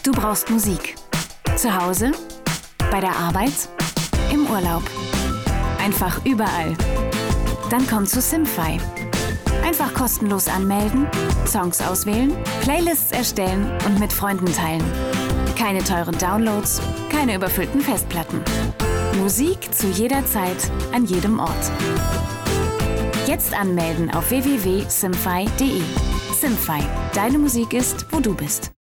Du brauchst Musik. Zu Hause, bei der Arbeit, im Urlaub. Einfach überall. Dann komm zu Simfy. Einfach kostenlos anmelden, Songs auswählen, Playlists erstellen und mit Freunden teilen. Keine teuren Downloads, keine überfüllten Festplatten. Musik zu jeder Zeit, an jedem Ort. Jetzt anmelden auf www.simfy.de. Simfy. Deine Musik ist, wo du bist.